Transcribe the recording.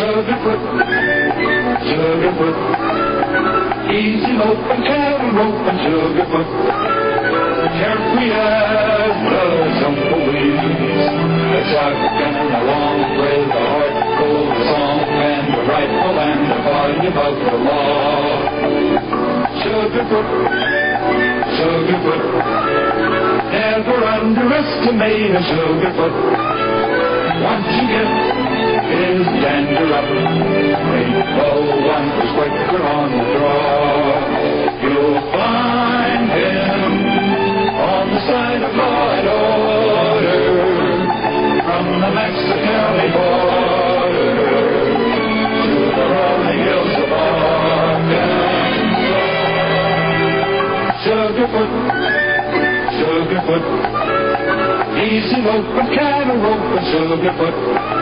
Sugarfoot, Sugarfoot, easy lope and cattle rope and Sugarfoot, carefree as the tumbleweeds, a shotgun and a long with a heart full of song and a rifle and a volume of the law. Sugarfoot, Sugarfoot, never underestimate a Sugarfoot. Once you get his dander up, April 1 is quicker on the draw. You'll find him on the side of law and order, from the Mexican border to the rolling hills of Arkansas. Sugarfoot, Sugarfoot, easy lope and cattle rope and Sugarfoot.